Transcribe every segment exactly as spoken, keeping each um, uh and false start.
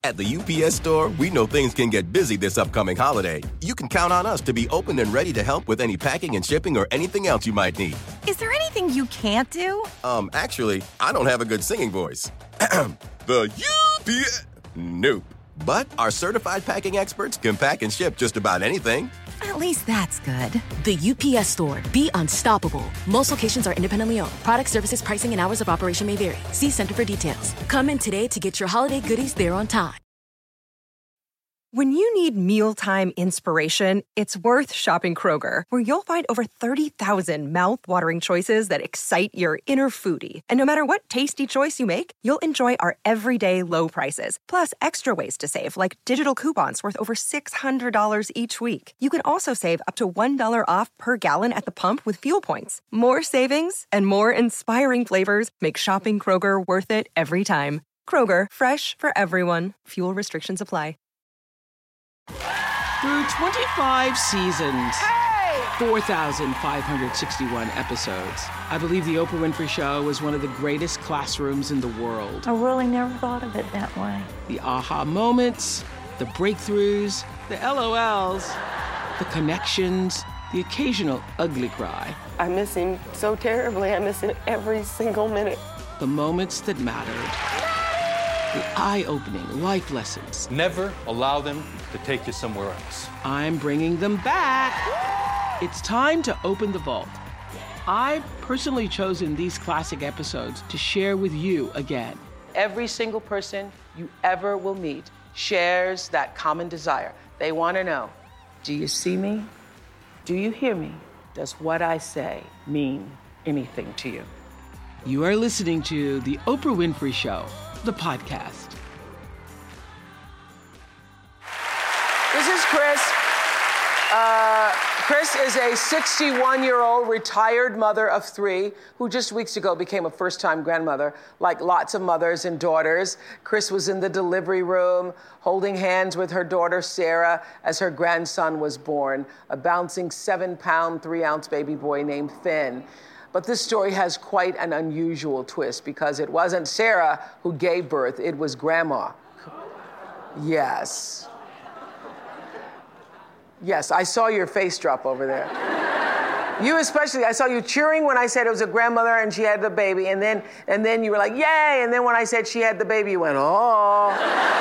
At the U P S Store, we know things can get busy this upcoming holiday. You can count on us to be open and ready to help with any packing and shipping or anything else you might need. Is there anything you can't do? Um, actually, I don't have a good singing voice. The U P S... Nope. But our certified packing experts can pack and ship just about anything. At least that's good. The U P S Store. Be unstoppable. Most locations are independently owned. Product, services, pricing, and hours of operation may vary. See Center for details. Come in today to get your holiday goodies there on time. When you need mealtime inspiration, it's worth shopping Kroger, where you'll find over thirty thousand mouth-watering choices that excite your inner foodie. And no matter what tasty choice you make, you'll enjoy our everyday low prices, plus extra ways to save, like digital coupons worth over six hundred dollars each week. You can also save up to one dollar off per gallon at the pump with fuel points. More savings and more inspiring flavors make shopping Kroger worth it every time. Kroger, fresh for everyone. Fuel restrictions apply. Through twenty-five seasons, hey! four thousand five hundred sixty-one episodes, I believe The Oprah Winfrey Show was one of the greatest classrooms in the world. I really never thought of it that way. The aha moments, the breakthroughs, the L O Ls, the connections, the occasional ugly cry. I miss him so terribly. I miss him every single minute. The moments that mattered. The eye-opening life lessons. Never allow them to take you somewhere else. I'm bringing them back. It's time to open the vault. I've personally chosen these classic episodes to share with you again. Every single person you ever will meet shares that common desire. They want to know, do you see me? Do you hear me? Does what I say mean anything to you? You are listening to The Oprah Winfrey Show, the podcast. This is Chris. Uh, Chris is a sixty-one-year-old retired mother of three who just weeks ago became a first-time grandmother. Like lots of mothers and daughters, Chris was in the delivery room holding hands with her daughter, Sarah, as her grandson was born, a bouncing seven-pound, three-ounce baby boy named Finn. But this story has quite an unusual twist because it wasn't Sarah who gave birth, it was Grandma. Yes. Yes, I saw your face drop over there. You especially, I saw you cheering when I said it was a grandmother and she had the baby, and then and then you were like, yay, and then when I said she had the baby, you went, oh.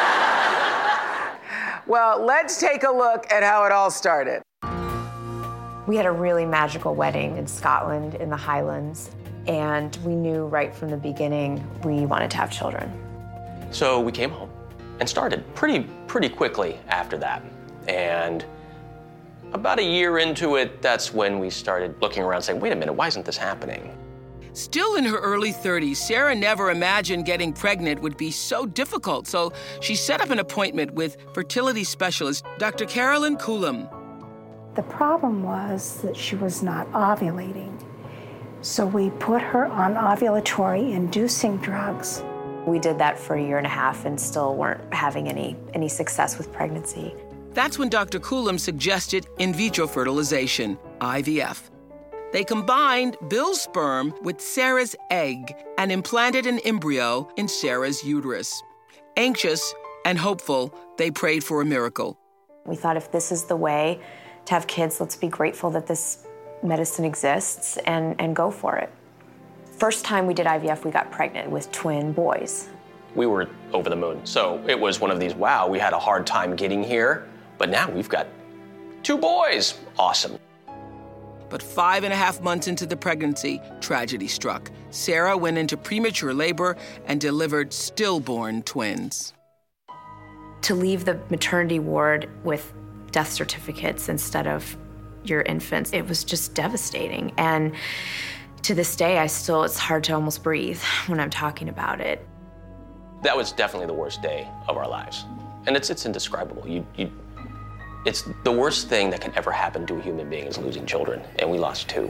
Well, let's take a look at how it all started. We had a really magical wedding in Scotland in the Highlands, and we knew right from the beginning we wanted to have children. So we came home and started pretty, pretty quickly after that. And about a year into it, that's when we started looking around saying, wait a minute, why isn't this happening? Still in her early thirties, Sarah never imagined getting pregnant would be so difficult, so she set up an appointment with fertility specialist Doctor Carolyn Coulomb. The problem was that she was not ovulating. So we put her on ovulatory inducing drugs. We did that for a year and a half and still weren't having any, any success with pregnancy. That's when Doctor Coulomb suggested in vitro fertilization, I V F. They combined Bill's sperm with Sarah's egg and implanted an embryo in Sarah's uterus. Anxious and hopeful, they prayed for a miracle. We thought if this is the way to have kids, let's be grateful that this medicine exists and, and go for it. First time we did I V F, we got pregnant with twin boys. We were over the moon. So it was one of these, wow, we had a hard time getting here, but now we've got two boys. Awesome. But five and a half months into the pregnancy, tragedy struck. Sarah went into premature labor and delivered stillborn twins. To leave the maternity ward with death certificates instead of your infants, it was just devastating. And to this day, I still, it's hard to almost breathe when I'm talking about it. That was definitely the worst day of our lives. And it's it's indescribable. You, you, it's the worst thing that can ever happen to a human being is losing children, and we lost two.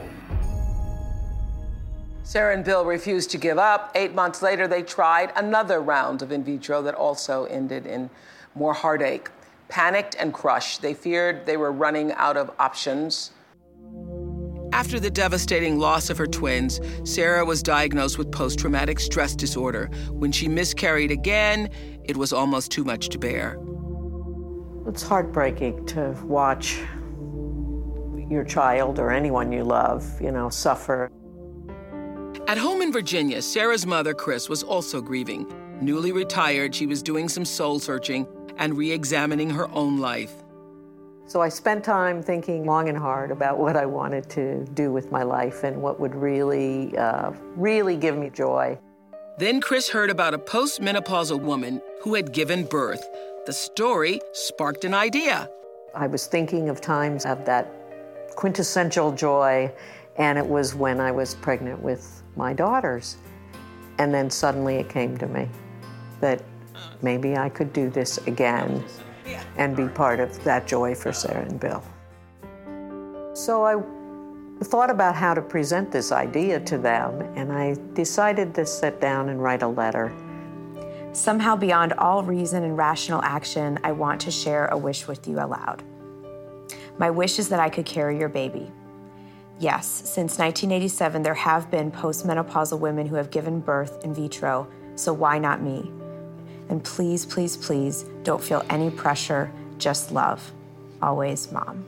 Sarah and Bill refused to give up. Eight months later, they tried another round of in vitro that also ended in more heartache. Panicked and crushed, they feared they were running out of options. After the devastating loss of her twins, Sarah was diagnosed with post-traumatic stress disorder. When she miscarried again, it was almost too much to bear. It's heartbreaking to watch your child or anyone you love, you know, suffer. At home in Virginia, Sarah's mother, Chris, was also grieving. Newly retired, she was doing some soul-searching and re-examining her own life. So I spent time thinking long and hard about what I wanted to do with my life and what would really, uh, really give me joy. Then Chris heard about a postmenopausal woman who had given birth. The story sparked an idea. I was thinking of times of that quintessential joy, and it was when I was pregnant with my daughters. And then suddenly it came to me that maybe I could do this again and be part of that joy for Sarah and Bill. So I thought about how to present this idea to them, and I decided to sit down and write a letter. Somehow beyond all reason and rational action, I want to share a wish with you aloud. My wish is that I could carry your baby. Yes, since nineteen eighty-seven, there have been postmenopausal women who have given birth in vitro, so why not me? And please, please, please, don't feel any pressure, just love. Always, Mom.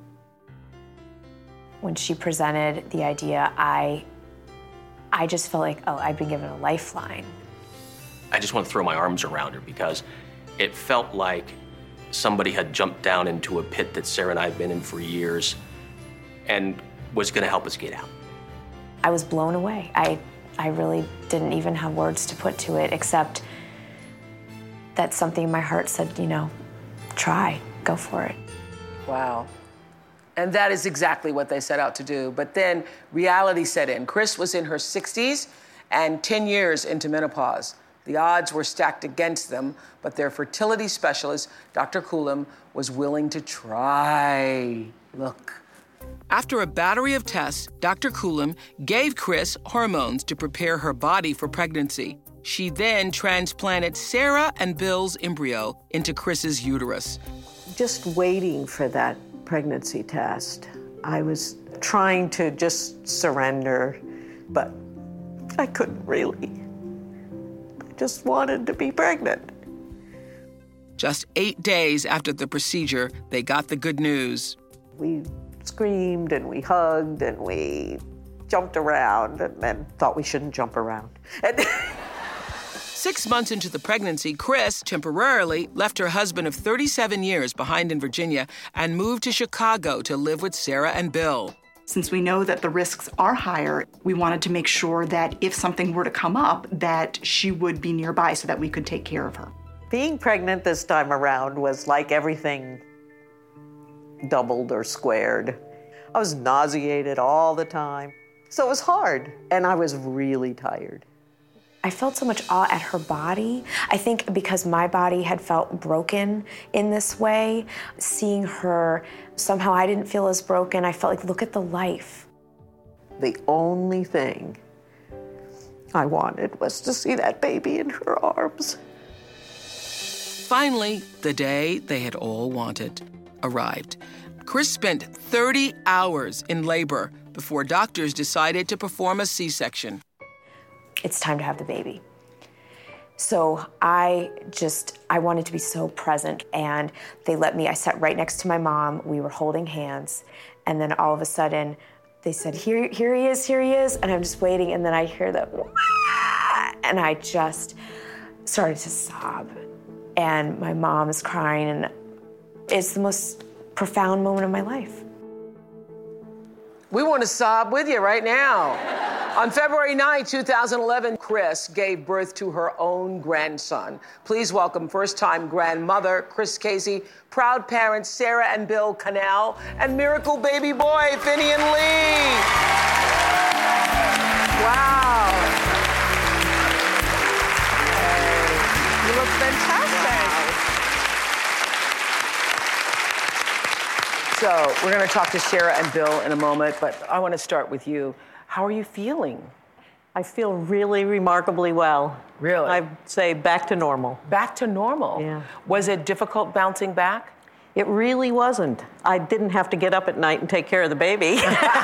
When she presented the idea, I, I just felt like, oh, I'd been given a lifeline. I just want to throw my arms around her because it felt like somebody had jumped down into a pit that Sarah and I had been in for years and was going to help us get out. I was blown away. I, I really didn't even have words to put to it, except that something in my heart said, you know, try, go for it. Wow. And that is exactly what they set out to do. But then reality set in. Chris was in her sixties and ten years into menopause. The odds were stacked against them, but their fertility specialist, Doctor Coulomb, was willing to try. Look. After a battery of tests, Doctor Coulomb gave Chris hormones to prepare her body for pregnancy. She then transplanted Sarah and Bill's embryo into Chris's uterus. Just waiting for that pregnancy test, I was trying to just surrender, but I couldn't really. I just wanted to be pregnant. Just eight days after the procedure, they got the good news. We screamed and we hugged and we jumped around and then thought we shouldn't jump around. And Six months into the pregnancy, Chris temporarily left her husband of thirty-seven years behind in Virginia and moved to Chicago to live with Sarah and Bill. Since we know that the risks are higher, we wanted to make sure that if something were to come up, that she would be nearby so that we could take care of her. Being pregnant this time around was like everything doubled or squared. I was nauseated all the time. So it was hard, and I was really tired. I felt so much awe at her body. I think because my body had felt broken in this way, seeing her, somehow I didn't feel as broken. I felt like, look at the life. The only thing I wanted was to see that baby in her arms. Finally, the day they had all wanted arrived. Chris spent thirty hours in labor before doctors decided to perform a C-section. It's time to have the baby. So I just, I wanted to be so present, and they let me, I sat right next to my mom, we were holding hands, and then all of a sudden, they said, here, here he is, here he is, and I'm just waiting, and then I hear the, Wah! And I just started to sob, and my mom is crying, and it's the most profound moment of my life. We want to sob with you right now. On February ninth, two thousand eleven, Chris gave birth to her own grandson. Please welcome first-time grandmother Chris Casey, proud parents Sarah and Bill Cannell, and miracle baby boy Finian Lee. Wow. Hey, you look fantastic. So we're going to talk to Sarah and Bill in a moment, but I want to start with you. How are you feeling? I feel really remarkably well. Really? I'd say back to normal. Back to normal? Yeah. Was it difficult bouncing back? It really wasn't. I didn't have to get up at night and take care of the baby.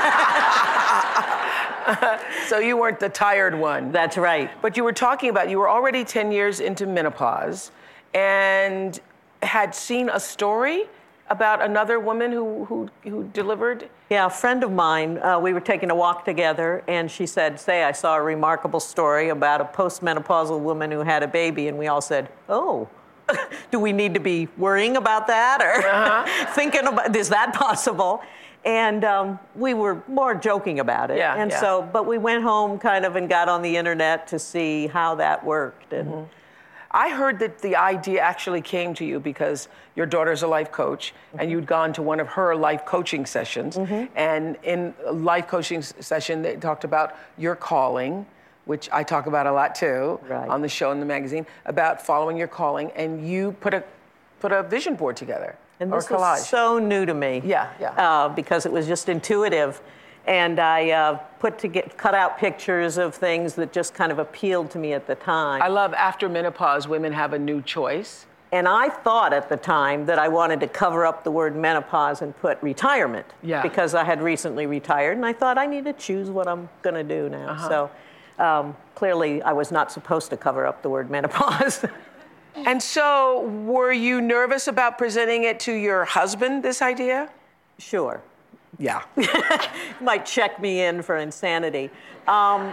So you weren't the tired one. That's right. But you were talking about, you were already ten years into menopause, and had seen a story about another woman who, who, who delivered? Yeah, a friend of mine, uh, we were taking a walk together, and she said, say, I saw a remarkable story about a postmenopausal woman who had a baby, and we all said, oh, do we need to be worrying about that or uh-huh. thinking about, is that possible? And um, we were more joking about it. Yeah, and yeah. so, but we went home kind of and got on the internet to see how that worked. And mm-hmm. I heard that the idea actually came to you because your daughter's a life coach, mm-hmm. and you'd gone to one of her life coaching sessions. Mm-hmm. And in a life coaching session, they talked about your calling, which I talk about a lot too, right. on the show and the magazine, about following your calling, and you put a put a vision board together. And or this collage. was so new to me. Yeah, yeah. Uh, because it was just intuitive. And I uh, put to get cut out pictures of things that just kind of appealed to me at the time. I love after menopause, women have a new choice. And I thought at the time that I wanted to cover up the word menopause and put retirement. Yeah. Because I had recently retired, and I thought I need to choose what I'm going to do now. Uh-huh. So um, clearly I was not supposed to cover up the word menopause. And so were you nervous about presenting it to your husband, this idea? Sure. Yeah. Might check me in for insanity. Um,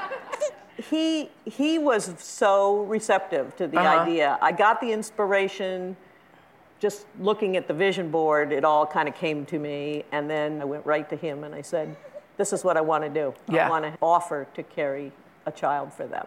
he he was so receptive to the uh-huh. idea. I got the inspiration just looking at the vision board. It all kind of came to me, and then I went right to him and I said, this is what I want to do. Yeah. I want to offer to carry a child for them.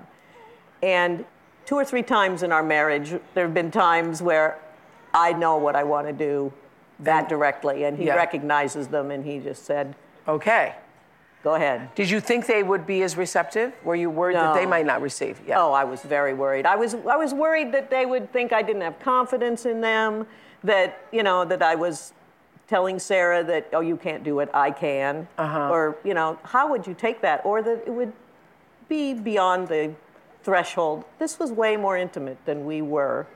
And two or three times in our marriage, there have been times where I know what I want to do that directly, and he yeah. recognizes them, and he just said, okay. Go ahead. Did you think they would be as receptive? Were you worried no. that they might not receive? Yeah. Oh, I was very worried. I was I was worried that they would think I didn't have confidence in them, that, you know, that I was telling Sarah that, oh, you can't do it, I can. Uh-huh. Or, you know, how would you take that? Or that it would be beyond the threshold. This was way more intimate than we were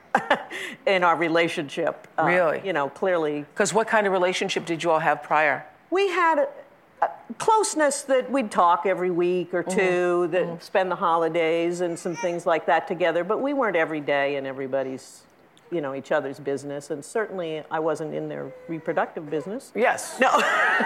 in our relationship. Uh, really? You know, clearly. Because what kind of relationship did you all have prior? We had a, a closeness that we'd talk every week or two, mm-hmm. that mm-hmm. spend the holidays and some things like that together, but we weren't every day in everybody's, you know, each other's business, and certainly I wasn't in their reproductive business. Yes. No.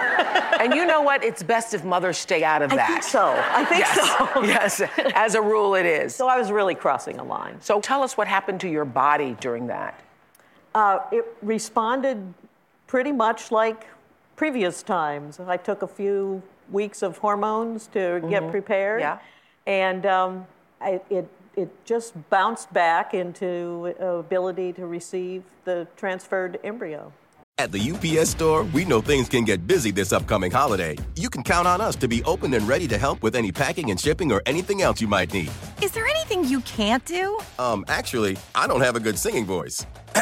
And you know what? It's best if mothers stay out of I that. think so. I think yes. so. Yes, as a rule it is. So I was really crossing a line. So tell us what happened to your body during that. Uh, it responded pretty much like previous times. I took a few weeks of hormones to mm-hmm. get prepared. Yeah. And um, I, it It just bounced back into ability to receive the transferred embryo. At the U P S Store, we know things can get busy this upcoming holiday. You can count on us to be open and ready to help with any packing and shipping or anything else you might need. Is there anything you can't do? Um, actually, I don't have a good singing voice.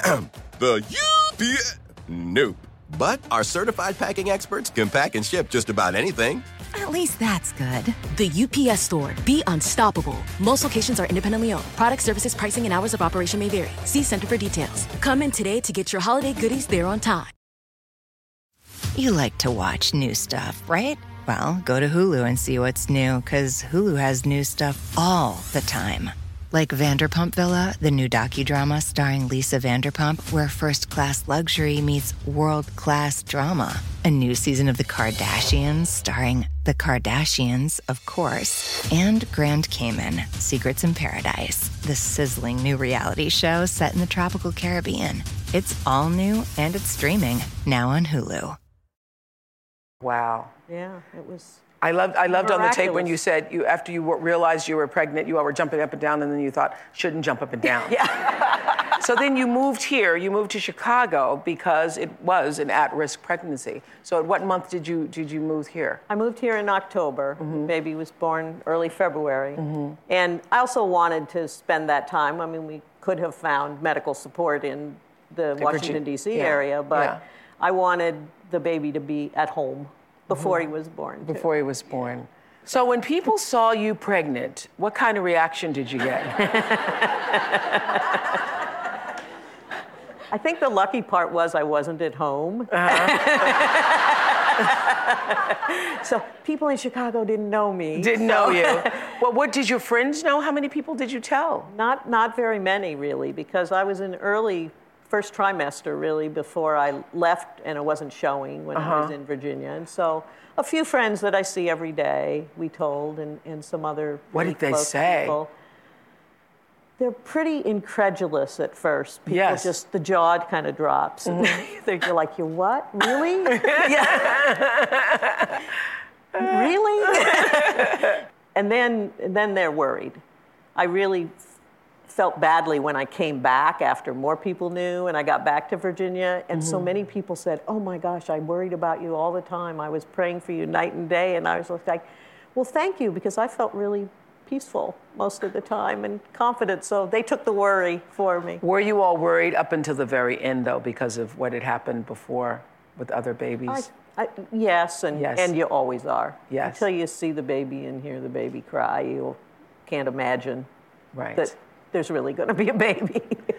The U P S... Nope. But our certified packing experts can pack and ship just about anything. At least that's good. The U P S Store. Be unstoppable. Most locations are independently owned. Product, services, pricing, and hours of operation may vary. See Center for details. Come in today to get your holiday goodies there on time. You like to watch new stuff, right? Well, go to Hulu and see what's new, because Hulu has new stuff all the time. Like Vanderpump Villa, the new docudrama starring Lisa Vanderpump, where first-class luxury meets world-class drama. A new season of The Kardashians starring The Kardashians, of course. And Grand Cayman, Secrets in Paradise, the sizzling new reality show set in the tropical Caribbean. It's all new, and it's streaming now on Hulu. Wow. Yeah, it was... I loved, I loved on the tape when miraculous. you said you after you w- realized you were pregnant, you all were jumping up and down, and then you thought, shouldn't jump up and down. Yeah. So then you moved here, you moved to Chicago because it was an at-risk pregnancy. So at what month did you did you move here? I moved here in October. Mm-hmm. Baby was born early February. Mm-hmm. And I also wanted to spend that time. I mean, we could have found medical support in the Washington, D C yeah. area, but yeah. I wanted the baby to be at home before mm-hmm. he was born. Too. Before he was born. So when people saw you pregnant, what kind of reaction did you get? I think the lucky part was I wasn't at home. Uh-huh. So people in Chicago didn't know me. Didn't so. know you. Well, what did your friends know? How many people did you tell? Not not very many, really, because I was in early first trimester, really, before I left, and it wasn't showing when Uh-huh. I was in Virginia. And so a few friends that I see every day, we told, and, and some other What really did they close say? people. They're pretty incredulous at first. People Yes. just, the jaw kind of drops. And you're like, you're what? Really? Yeah. Really? and then, and then they're worried. I really felt badly when I came back after more people knew and I got back to Virginia. And so many people said, oh my gosh, I worried about you all the time. I was praying for you night and day. And I was like, well, thank you, because I felt really peaceful most of the time and confident. So they took the worry for me. Were you all worried up until the very end, though, because of what had happened before with other babies? I, I, yes, and, Yes. and you always are. Yes. Until you see the baby and hear the baby cry, you can't imagine Right. that there's really going to be a baby.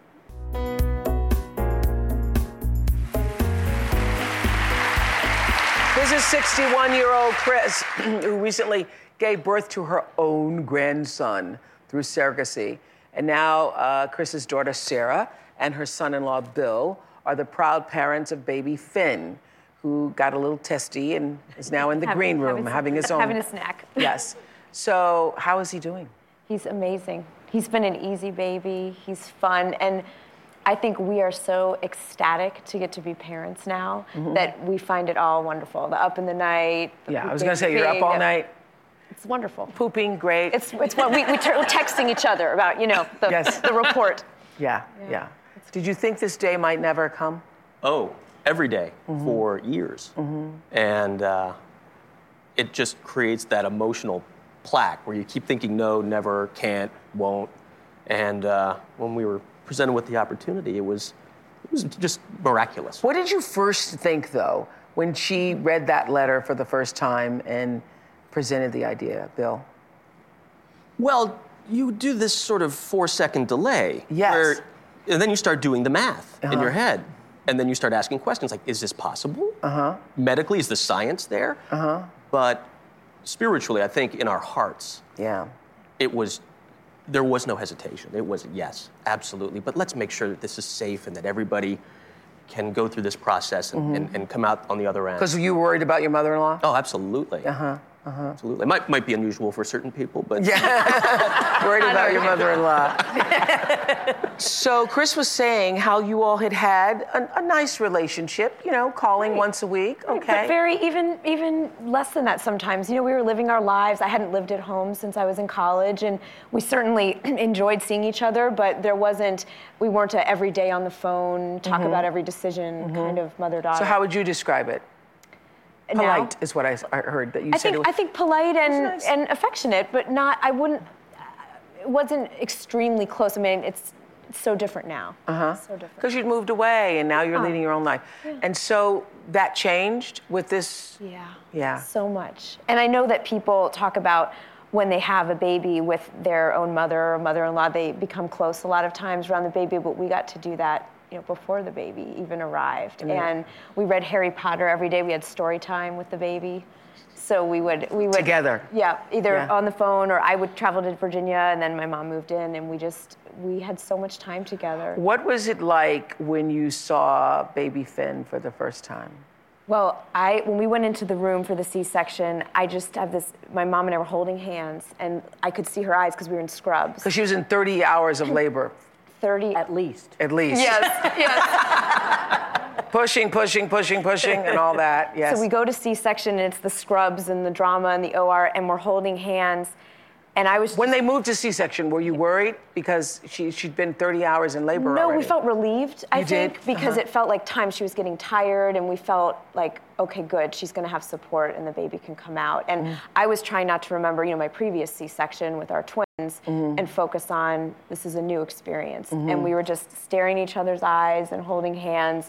This is sixty-one-year-old Chris, who recently gave birth to her own grandson through surrogacy. And now uh, Chris's daughter, Sarah, and her son-in-law, Bill, are the proud parents of baby Finn, who got a little testy and is now in the Having- green room having some- having his own... having a snack. Yes. So how is he doing? He's amazing. He's been an easy baby. He's fun. And I think we are so ecstatic to get to be parents now Mhm. that we find it all wonderful. The up in the night. the Yeah, I was pooping, gonna say, you're up peeing, all yeah. night. It's wonderful. Pooping, great. It's it's what we, we t- we're texting each other about, you know, the, Yes. the report. Yeah, yeah. Did you think this day might never come? Oh, every day Mhm. for years. Mm-hmm. And uh, it just creates that emotional plaque where you keep thinking no, never, can't, won't. And uh, when we were presented with the opportunity, it was it was just miraculous. What did you first think, though, when she read that letter for the first time and presented the idea, Bill? Well, you do this sort of four-second delay. Yes. Where, and then you start doing the math in Uh-huh. your head. And then you start asking questions like, is this possible? Uh-huh. Medically, is the science there? Uh-huh. But spiritually, I think in our hearts, yeah, it was, there was no hesitation. It was yes, absolutely. But let's make sure that this is safe and that everybody can go through this process and, Mhm. and, and come out on the other end. Because you were worried about your mother-in-law? Oh, absolutely. Uh-huh, uh-huh. Absolutely. It might, might be unusual for certain people, but... Yeah. Worried about your mother-in-law. So Chris was saying how you all had had a, a nice relationship, you know, calling Right. once a week, Right, okay. But very, even even less than that sometimes. You know, we were living our lives. I hadn't lived at home since I was in college, and we certainly enjoyed seeing each other, but there wasn't, we weren't a every day on the phone, talk Mhm. about every decision kind of mother-daughter. So how would you describe it? Now? Polite is what I, s- I heard that you I said. think it was, I think polite and nice. and affectionate, but not. I wouldn't. It wasn't extremely close. I mean, it's, it's so different now. Uh-huh. So different. Because you'd moved away and now you're Oh. leading your own life. Yeah. And so that changed with this? Yeah. Yeah. So much. And I know that people talk about when they have a baby with their own mother or mother-in-law, they become close a lot of times around the baby, but we got to do that, you know, before the baby even arrived. Yeah. And we read Harry Potter every day. We had story time with the baby. So we would, we would Together. Yeah, either Yeah. on the phone or I would travel to Virginia, and then my mom moved in, and we just we had so much time together. What was it like when you saw baby Finn for the first time? Well, I when we went into the room for the C-section, I just have this. My mom and I were holding hands, and I could see her eyes because we were in scrubs. Because she was in thirty hours of labor. thirty at least. At least. Yes, yes. Pushing, pushing, pushing, pushing, and all that. Yes. So we go to C-section, and it's the scrubs and the drama and the O R, and we're holding hands. And I was When they moved to C-section, were you worried because she she'd been thirty hours in labor No, already? we felt relieved, I You think, did? because Uh-huh. it felt like time. She was getting tired, and we felt like, okay, good, she's gonna have support, and the baby can come out. And Mm. I was trying not to remember, you know, my previous C-section with our twins, Mhm. and focus on this is a new experience. Mhm. And we were just staring in each other's eyes and holding hands,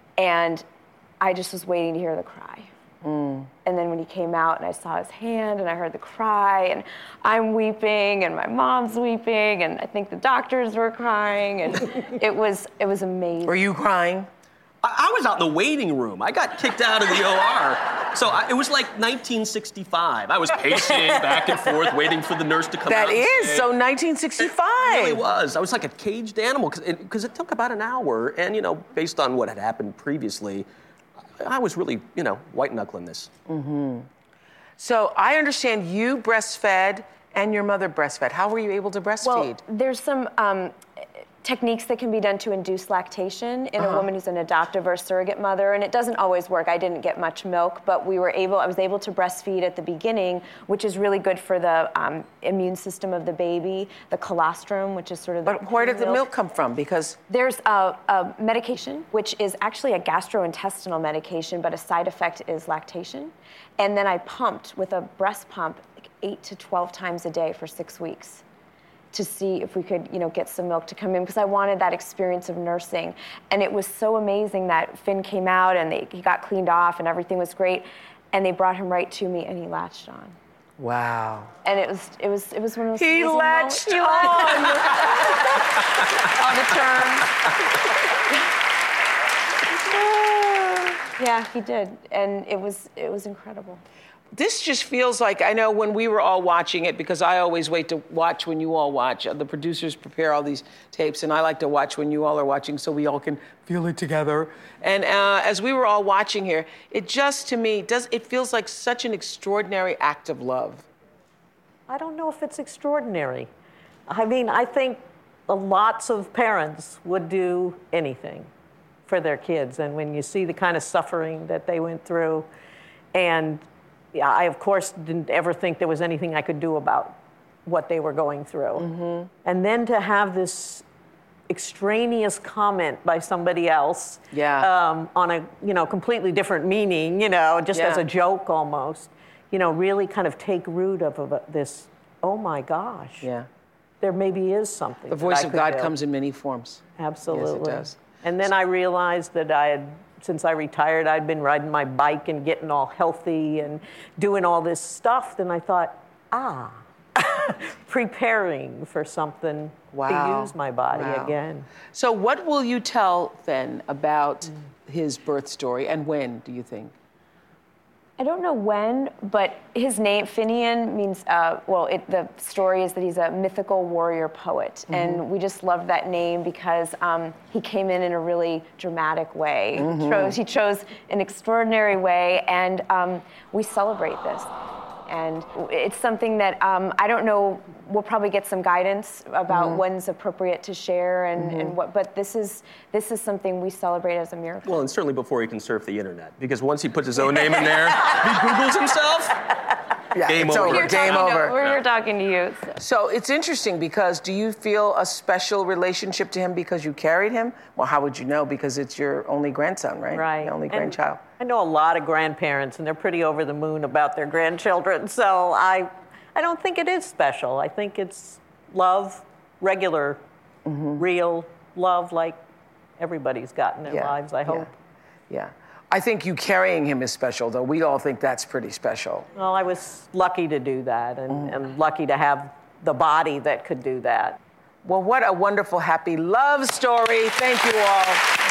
and I just was waiting to hear the cry. Mm. And then when he came out and I saw his hand and I heard the cry and I'm weeping and my mom's weeping and I think the doctors were crying and it was it was amazing. Were you crying? I, I was out in the waiting room. I got kicked out of the O R So I, it was like nineteen sixty-five. I was pacing back and forth, waiting for the nurse to come That out. That is, say, so nineteen sixty-five. It really was. I was like a caged animal, because it, 'cause it took about an hour, and, you know, based on what had happened previously, I was really, you know, white-knuckling this. Mm-hmm. So I understand you breastfed and your mother breastfed. How were you able to breastfeed? Well, there's some um, techniques that can be done to induce lactation in Uh-huh. a woman who's an adoptive or surrogate mother, and it doesn't always work. I didn't get much milk, but we were able, I was able to breastfeed at the beginning, which is really good for the um, immune system of the baby, the colostrum, which is sort of the But where did the milk come from? Because there's a, a medication, which is actually a gastrointestinal medication, but a side effect is lactation. And then I pumped with a breast pump like eight to twelve times a day for six weeks to see if we could, you know, get some milk to come in, because I wanted that experience of nursing. And it was so amazing that Finn came out and they, he got cleaned off and everything was great. And they brought him right to me and he latched on. Wow. And it was it was it was one of those He amazing latched moments. on. On the term. Yeah, he did, and it was it was incredible. This just feels like, I know when we were all watching it, because I always wait to watch when you all watch. The producers prepare all these tapes, and I like to watch when you all are watching so we all can feel it together. And uh, as we were all watching here, it just, to me, does it feels like such an extraordinary act of love. I don't know if it's extraordinary. I mean, I think lots of parents would do anything for their kids. And when you see the kind of suffering that they went through, and yeah, I, of course, didn't ever think there was anything I could do about what they were going through. Mm-hmm. And then to have this extraneous comment by somebody else yeah. um, on a, you know, completely different meaning, you know, just yeah. as a joke almost, you know, really kind of take root of, of this, oh my gosh, yeah. there maybe is something. The voice that I of could God do. comes in many forms. Absolutely. Yes, it does. And then I realized that I had, since I retired, I'd been riding my bike and getting all healthy and doing all this stuff. Then I thought, ah, preparing for something wow. to use my body wow. again. So what will you tell Finn about mm. his birth story, and when, do you think? I don't know when, but his name, Finian, means, uh, well, it, the story is that he's a mythical warrior poet. Mm-hmm. And we just loved that name because um, he came in in a really dramatic way. Mm-hmm. He, chose, he chose an extraordinary way, and um, we celebrate this. And it's something that um, I don't know, we'll probably get some guidance about mm-hmm. when's appropriate to share and, mm-hmm. and what, but this is this is something we celebrate as a miracle. Well, and certainly before he can surf the internet, because once he puts his own name in there, he Googles himself, yeah, game it's over. over. Game over. To, we're here talking to you. So. so it's interesting because do you feel a special relationship to him because you carried him? Well, how would you know? Because it's your only grandson, right? Right. Your only and grandchild. I know a lot of grandparents, and they're pretty over the moon about their grandchildren. So I, I don't think it is special. I think it's love, regular, mm-hmm. real love, like everybody's got in their yeah. lives, I hope. Yeah. yeah. I think you carrying him is special, though. We all think that's pretty special. Well, I was lucky to do that, and, mm. and lucky to have the body that could do that. Well, what a wonderful, happy love story. Thank you all.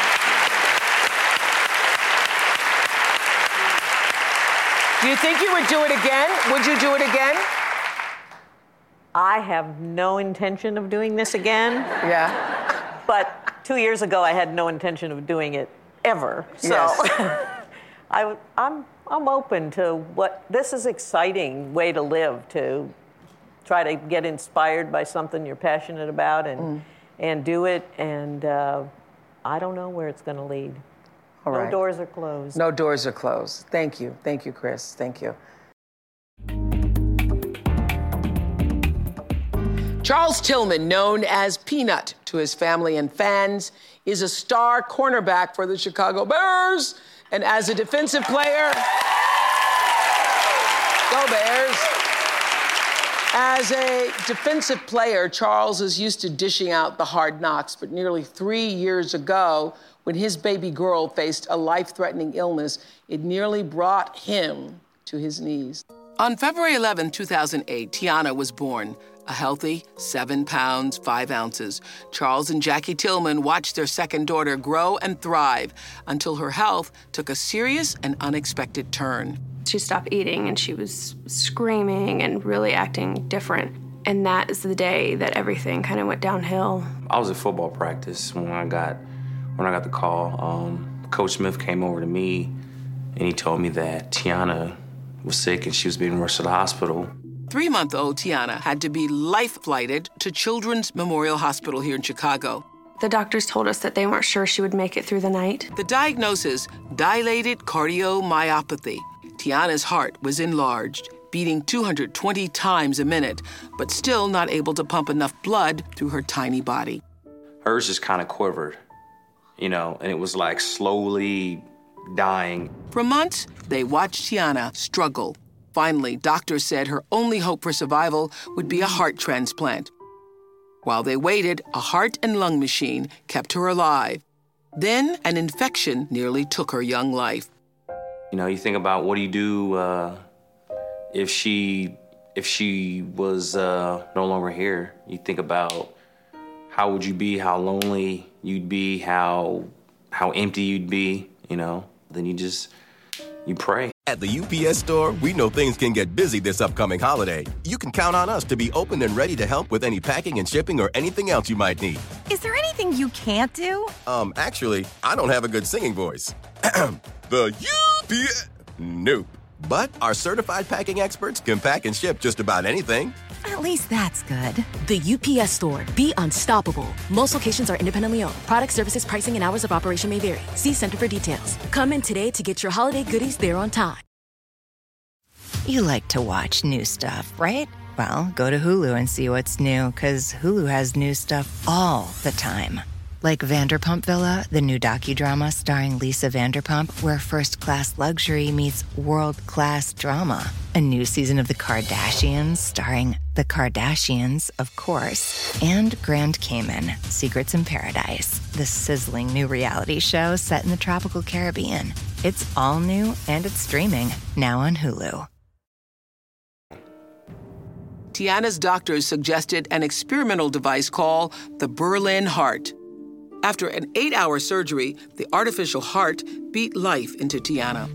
Do you think you would do it again? Would you do it again? I have no intention of doing this again. Yeah. But two years ago, I had no intention of doing it ever. So yes. I, I'm, I'm open to what, this is an exciting way to live, to try to get inspired by something you're passionate about and, mm. and do it. And uh, I don't know where it's going to lead. All no right. doors are closed. No doors are closed. Thank you. Thank you, Chris. Thank you. Charles Tillman, known as Peanut to his family and fans, is a star cornerback for the Chicago Bears. And as a defensive player, go Bears. As a defensive player, Charles is used to dishing out the hard knocks, but nearly three years ago, when his baby girl faced a life-threatening illness, it nearly brought him to his knees. On February eleventh, two thousand eight, Tiana was born, a healthy seven pounds, five ounces. Charles and Jackie Tillman watched their second daughter grow and thrive until her health took a serious and unexpected turn. She stopped eating and she was screaming and really acting different. And that is the day that everything kind of went downhill. I was at football practice when I got when I got the call. Um, Coach Smith came over to me and he told me that Tiana was sick and she was being rushed to the hospital. Three-month-old Tiana had to be life-flighted to Children's Memorial Hospital here in Chicago. The doctors told us that they weren't sure she would make it through the night. The diagnosis, dilated cardiomyopathy. Tiana's heart was enlarged, beating two hundred twenty times a minute, but still not able to pump enough blood through her tiny body. Hers just kind of quivered, you know, and it was like slowly dying. For months, they watched Tiana struggle. Finally, doctors said her only hope for survival would be a heart transplant. While they waited, a heart and lung machine kept her alive. Then, an infection nearly took her young life. You know, you think about what do you do uh, if she if she was uh, no longer here. You think about how would you be, how lonely you'd be, how how empty you'd be. You know, then you just you pray. At the U P S Store, we know things can get busy this upcoming holiday. You can count on us to be open and ready to help with any packing and shipping or anything else you might need. Is there anything you can't do? Um, actually, I don't have a good singing voice. The U P S... Nope. But our certified packing experts can pack and ship just about anything. At least that's good. The U P S Store. Be unstoppable. Most locations are independently owned. Product, services, pricing, and hours of operation may vary. See Center for details. Come in today to get your holiday goodies there on time. You like to watch new stuff, right? Well, go to Hulu and see what's new, because Hulu has new stuff all the time. Like Vanderpump Villa, the new docudrama starring Lisa Vanderpump, where first-class luxury meets world-class drama. A new season of The Kardashians starring The Kardashians, of course. And Grand Cayman, Secrets in Paradise, the sizzling new reality show set in the tropical Caribbean. It's all new and it's streaming now on Hulu. Tiana's doctors suggested an experimental device called the Berlin heart. After an eight-hour surgery, the artificial heart beat life into Tiana.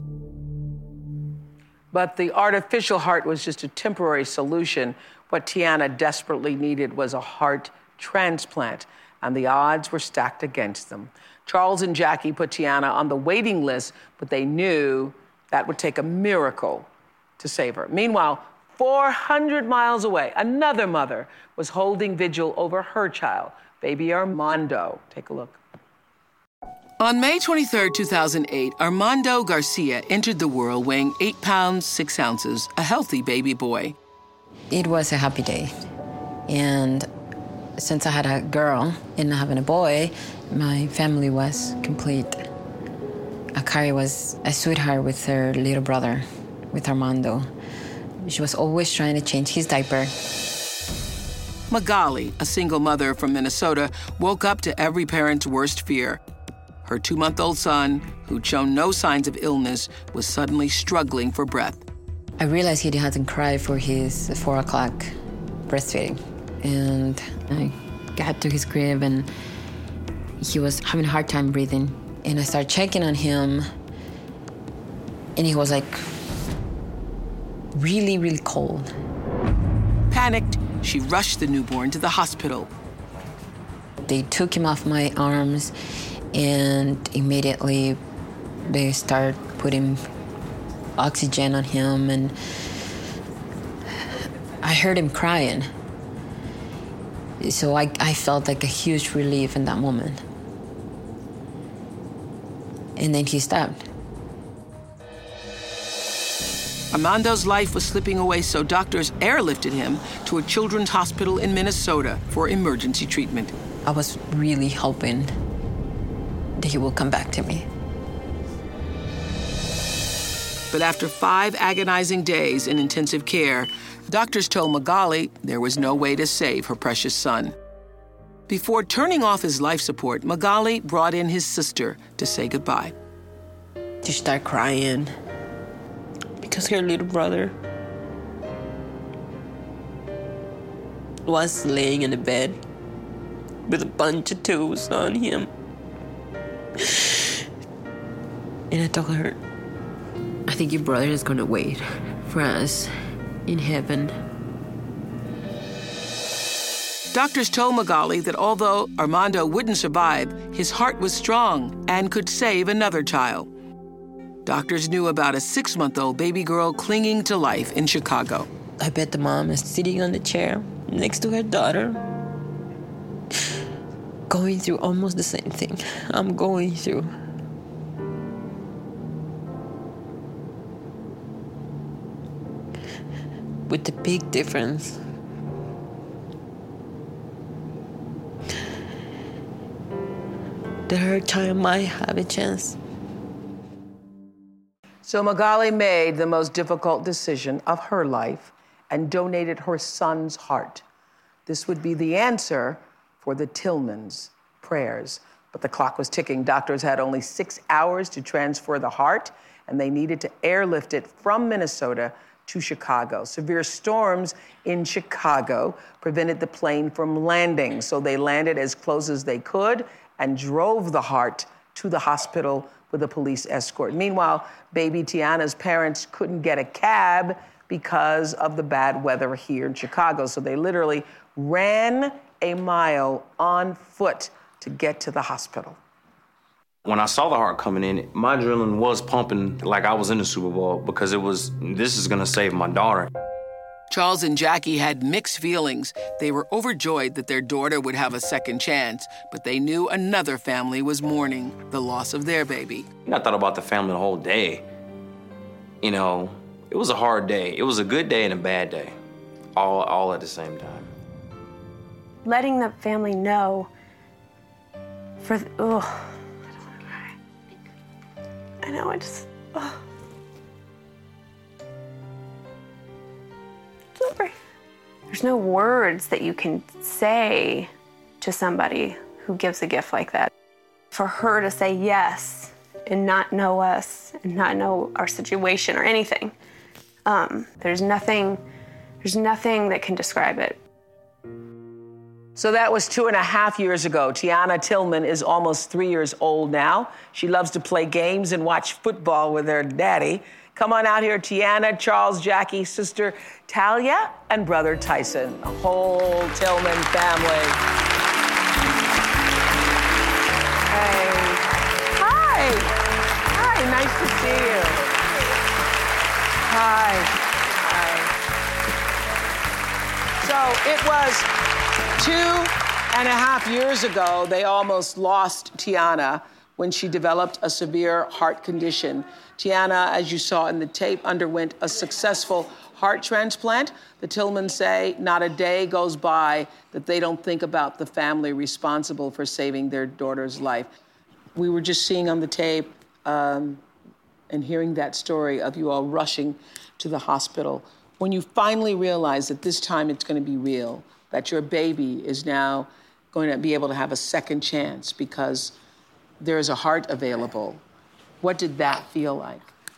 But the artificial heart was just a temporary solution. What Tiana desperately needed was a heart transplant, and the odds were stacked against them. Charles and Jackie put Tiana on the waiting list, but they knew that would take a miracle to save her. Meanwhile, four hundred miles away, another mother was holding vigil over her child, baby Armando. Take a look. On May twenty-third, two thousand eight, Armando Garcia entered the world weighing eight pounds, six ounces, a healthy baby boy. It was a happy day. And since I had a girl and having a boy, my family was complete. Akari was a sweetheart with her little brother, with Armando. She was always trying to change his diaper. Magali, a single mother from Minnesota, woke up to every parent's worst fear. Her two-month-old son, who'd shown no signs of illness, was suddenly struggling for breath. I realized he hadn't cried for his four o'clock breastfeeding. And I got to his crib and he was having a hard time breathing. And I started checking on him and he was like really, really cold. Panicked, she rushed the newborn to the hospital. They took him off my arms and immediately they started putting oxygen on him and I heard him crying. So I, I felt like a huge relief in that moment. And then he stopped. Armando's life was slipping away, so doctors airlifted him to a children's hospital in Minnesota for emergency treatment. I was really hoping that he will come back to me. But after five agonizing days in intensive care, doctors told Magali there was no way to save her precious son. Before turning off his life support, Magali brought in his sister to say goodbye. She started crying because her little brother was laying in the bed with a bunch of tubes on him. And I told her, I think your brother is gonna wait for us in heaven. Doctors told Magali that although Armando wouldn't survive, his heart was strong and could save another child. Doctors knew about a six-month-old baby girl clinging to life in Chicago. I bet the mom is sitting on the chair next to her daughter, going through almost the same thing I'm going through. With the big difference, that her child might have a chance. So Magali made the most difficult decision of her life and donated her son's heart. This would be the answer for the Tillmans' prayers. But the clock was ticking. Doctors had only six hours to transfer the heart, and they needed to airlift it from Minnesota to Chicago. Severe storms in Chicago prevented the plane from landing, so they landed as close as they could and drove the heart to the hospital with a police escort. Meanwhile, baby Tiana's parents couldn't get a cab because of the bad weather here in Chicago, so they literally ran a mile on foot to get to the hospital. When I saw the heart coming in, my adrenaline was pumping like I was in the Super Bowl because it was, this is gonna save my daughter. Charles and Jackie had mixed feelings. They were overjoyed that their daughter would have a second chance, but they knew another family was mourning the loss of their baby. I thought about the family the whole day. You know, it was a hard day. It was a good day and a bad day, all, all at the same time. Letting the family know for, the, oh, I know, I just, oh. Sorry. There's no words that you can say to somebody who gives a gift like that. For her to say yes and not know us and not know our situation or anything, um, there's nothing, there's nothing that can describe it. So that was two and a half years ago. Tiana Tillman is almost three years old now. She loves to play games and watch football with her daddy. Come on out here, Tiana, Charles, Jackie, sister Talia, and brother Tyson. A whole Tillman family. Hey. Hi. Hi, nice to see you. Hi. Hi. So it was two and a half years ago, they almost lost Tiana when she developed a severe heart condition. Tiana, as you saw in the tape, underwent a successful heart transplant. The Tillmans say not a day goes by that they don't think about the family responsible for saving their daughter's life. We were just seeing on the tape um, and hearing that story of you all rushing to the hospital. When you finally realize that this time it's going to be real, that your baby is now going to be able to have a second chance because there is a heart available. What did that feel like?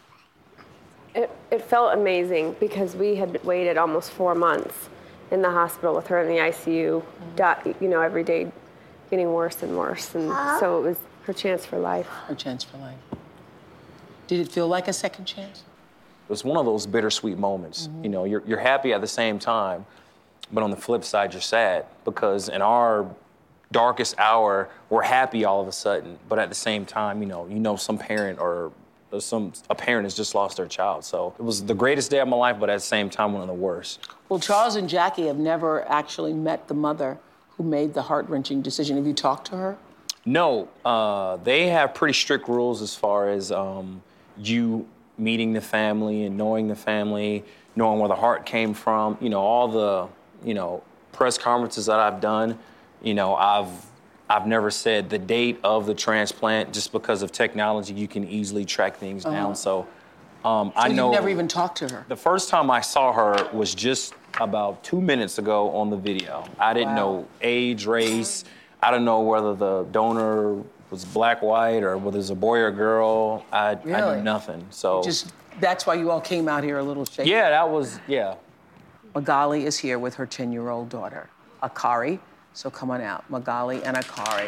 It, it felt amazing because we had waited almost four months in the hospital with her in the I C U, mm-hmm. you know, every day getting worse and worse. And uh-huh. so it was her chance for life. Her chance for life. Did it feel like a second chance? It was one of those bittersweet moments. Mm-hmm. You know, you're, you're happy at the same time, but on the flip side, you're sad because in our darkest hour, we're happy all of a sudden, but at the same time, you know, you know, some parent or some a parent has just lost their child. So it was the greatest day of my life, but at the same time, one of the worst. Well, Charles and Jackie have never actually met the mother who made the heart-wrenching decision. Have you talked to her? No, uh, they have pretty strict rules as far as um, you meeting the family and knowing the family, knowing where the heart came from. You know, all the, you know, press conferences that I've done. You know, I've I've never said the date of the transplant just because of technology. You can easily track things uh-huh. down. So, um, so I know. You never even talked to her. The first time I saw her was just about two minutes ago on the video. I didn't wow. know age, race. I don't know whether the donor was black, white, or whether it's a boy or girl. I really? I knew nothing. So just that's why you all came out here a little shaky. Yeah, that was yeah. Magali is here with her ten-year-old daughter, Akari. So come on out, Magali and Akari.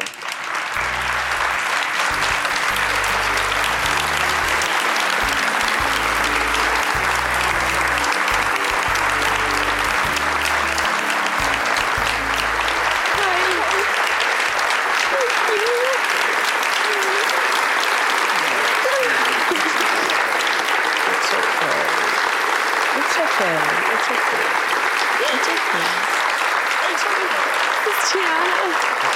okay. It's okay. It's okay. It's okay. It's Gianna.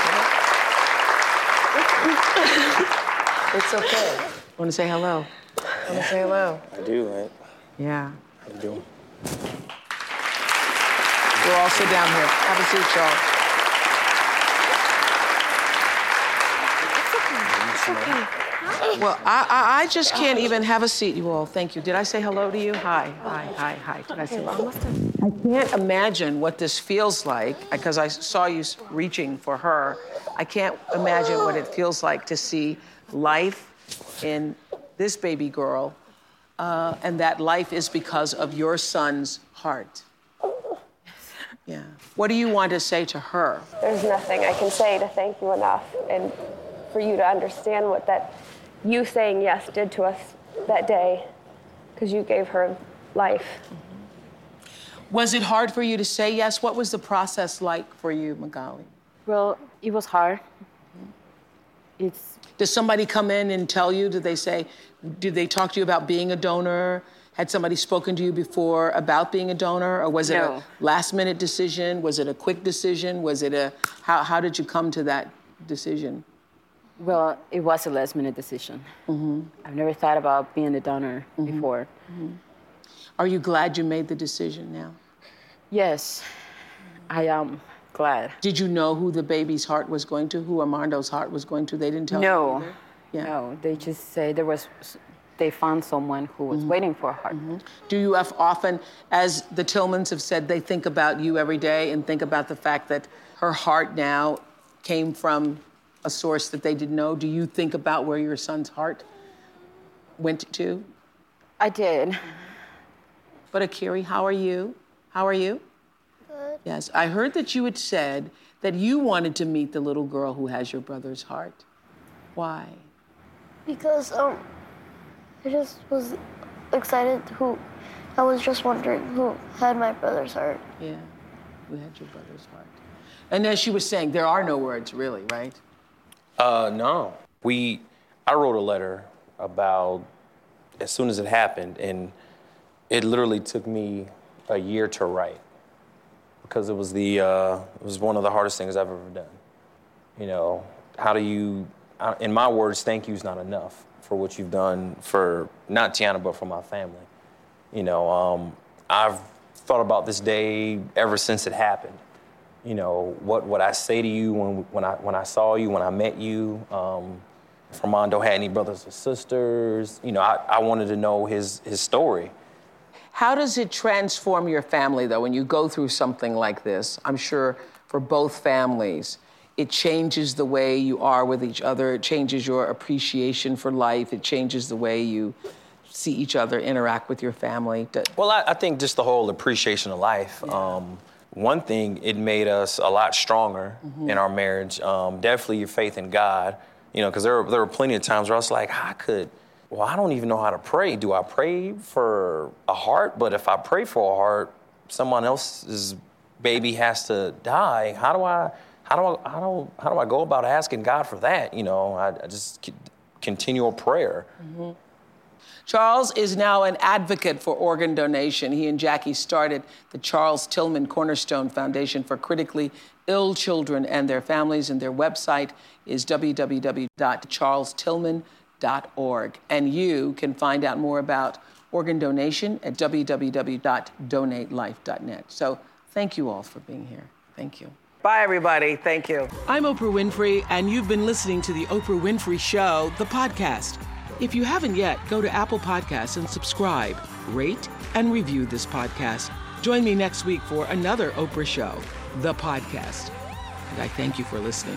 It's okay. Want to say hello? Want to say hello? I do, right? Yeah. How you doing? We'll all sit down here. Have a seat, Charles. It's okay. Well, I, I, I just can't even have a seat, you all. Thank you. Did I say hello to you? Hi, hi, hi, hi. Did I say hello? I can't imagine what this feels like, because I saw you reaching for her. I can't imagine what it feels like to see life in this baby girl, uh, and that life is because of your son's heart. Yeah. What do you want to say to her? There's nothing I can say to thank you enough, and for you to understand what that you saying yes did to us that day, because you gave her life. Was it hard for you to say yes? What was the process like for you, Magali? Well, it was hard. It's. Did somebody come in and tell you? Did they say, did they talk to you about being a donor? Had somebody spoken to you before about being a donor? Or was it No. a last minute decision? Was it a quick decision? Was it a, how, how did you come to that decision? Well, it was a last minute decision. Mm-hmm. I've never thought about being a donor Mhm. before. Mm-hmm. Are you glad you made the decision now? Yes, I am glad. Did you know who the baby's heart was going to, who Armando's heart was going to? They didn't tell you No, either? Yeah. no, they just say there was, they found someone who was waiting for a heart. Do you have often, as the Tillmans have said, they think about you every day and think about the fact that her heart now came from a source that they didn't know? Do you think about where your son's heart went to? I did. But Akiri, how are you? How are you? Good. Yes, I heard that you had said that you wanted to meet the little girl who has your brother's heart. Why? Because um, I just was excited who, I was just wondering who had my brother's heart. Yeah, who had your brother's heart. And as she was saying, there are no words really, right? Uh, no. We, I wrote a letter about as soon as it happened, and it literally took me a year to write because it was the, uh, it was one of the hardest things I've ever done. You know, how do you, in my words, thank you is not enough for what you've done for not Tiana, but for my family. You know, um, I've thought about this day ever since it happened. You know, what would I say to you when when I when I saw you, when I met you? Um, if Armando had any brothers or sisters, you know, I, I wanted to know his his story. How does it transform your family, though, when you go through something like this? I'm sure for both families, it changes the way you are with each other. It changes your appreciation for life. It changes the way you see each other interact with your family. Well, I, I think just the whole appreciation of life. Yeah. Um, One thing, it made us a lot stronger mm-hmm. in our marriage. Um, definitely your faith in God, you know, because there were, there were plenty of times where I was like, I could, well, I don't even know how to pray. Do I pray for a heart? But if I pray for a heart, someone else's baby has to die. How do I, how do I, how do, how do I go about asking God for that? You know, I, I just continual prayer. Mm-hmm. Charles is now an advocate for organ donation. He and Jackie started the Charles Tillman Cornerstone Foundation for critically ill children and their families, and their website is w w w dot charles tillman dot org. And you can find out more about organ donation at w w w dot donate life dot net. So thank you all for being here. Thank you. Bye, everybody. Thank you. I'm Oprah Winfrey, and you've been listening to The Oprah Winfrey Show, the podcast. If you haven't yet, go to Apple Podcasts and subscribe, rate, and review this podcast. Join me next week for another Oprah Show, the podcast. And I thank you for listening.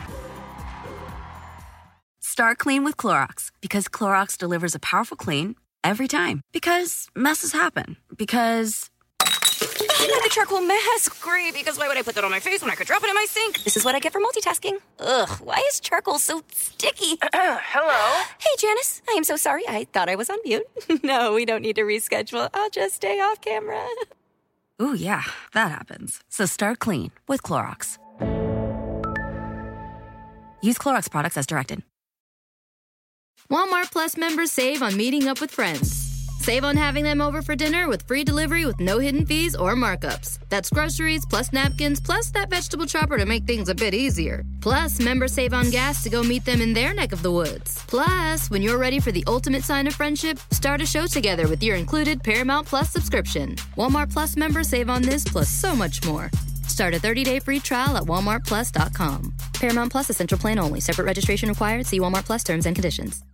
Start clean with Clorox, because Clorox delivers a powerful clean every time. Because messes happen. Because the charcoal mask, great, because why would I put that on my face when I could drop it in my sink? This is what I get for multitasking. Ugh, why is charcoal so sticky? Hello? Hey, Janice, I am so sorry. I thought I was on mute. No, we don't need to reschedule. I'll just stay off camera. Ooh, yeah, that happens. So start clean with Clorox. Use Clorox products as directed. Walmart Plus members save on meeting up with friends. Save on having them over for dinner with free delivery with no hidden fees or markups. That's groceries, plus napkins, plus that vegetable chopper to make things a bit easier. Plus, members save on gas to go meet them in their neck of the woods. Plus, when you're ready for the ultimate sign of friendship, start a show together with your included Paramount Plus subscription. Walmart Plus members save on this plus so much more. Start a thirty-day free trial at walmart plus dot com. Paramount Plus Essential Plan only. Separate registration required. See Walmart Plus terms and conditions.